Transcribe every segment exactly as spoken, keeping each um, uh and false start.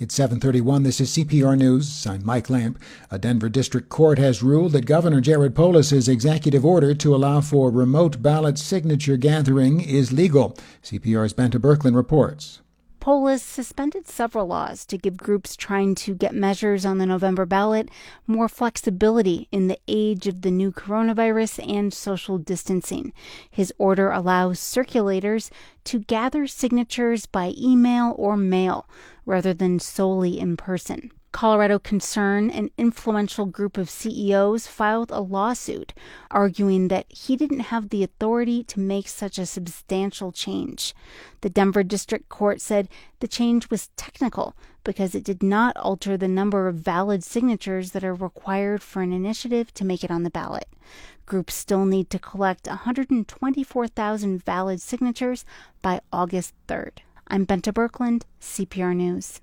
It's seven thirty-one. This is C P R News. I'm Mike Lamp. A Denver district court has ruled that Governor Jared Polis's executive order to allow for remote ballot signature gathering is legal. C P R's Benta Berkland reports. Polis suspended several laws to give groups trying to get measures on the November ballot more flexibility in the age of the new coronavirus and social distancing. His order allows circulators to gather signatures by email or mail rather than solely in person. Colorado Concern, an influential group of C E Os, filed a lawsuit arguing that he didn't have the authority to make such a substantial change. The Denver District Court said the change was technical because it did not alter the number of valid signatures that are required for an initiative to make it on the ballot. Groups still need to collect one hundred twenty-four thousand valid signatures by August third. I'm Benta Berkland, C P R News.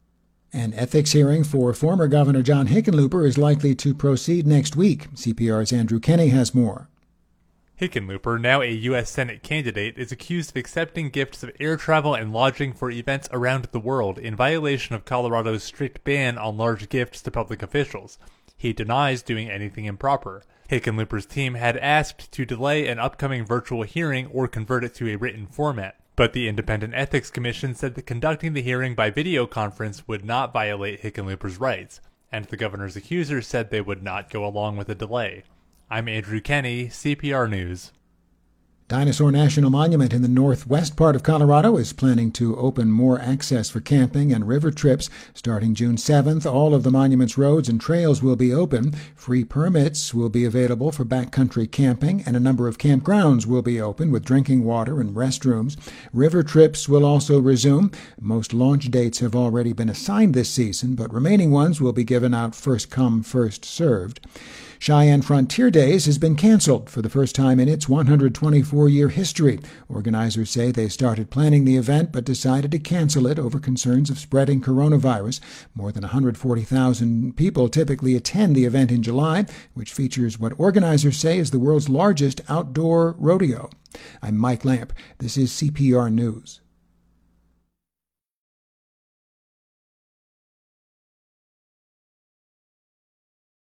An ethics hearing for former Governor John Hickenlooper is likely to proceed next week. C P R's Andrew Kenny has more. Hickenlooper, now a U S Senate candidate, is accused of accepting gifts of air travel and lodging for events around the world in violation of Colorado's strict ban on large gifts to public officials. He denies doing anything improper. Hickenlooper's team had asked to delay an upcoming virtual hearing or convert it to a written format. But the Independent Ethics Commission said that conducting the hearing by video conference would not violate Hickenlooper's rights, and the governor's accusers said they would not go along with a delay. I'm Andrew Kenny, C P R News. Dinosaur National Monument in the northwest part of Colorado is planning to open more access for camping and river trips. Starting June seventh, all of the monument's roads and trails will be open. Free permits will be available for backcountry camping, and a number of campgrounds will be open with drinking water and restrooms. River trips will also resume. Most launch dates have already been assigned this season, but remaining ones will be given out first come, first served. Cheyenne Frontier Days has been canceled for the first time in its one hundred twenty-four year history. Organizers say they started planning the event but decided to cancel it over concerns of spreading coronavirus. More than one hundred forty thousand people typically attend the event in July, which features what organizers say is the world's largest outdoor rodeo. I'm Mike Lamp. This is C P R News.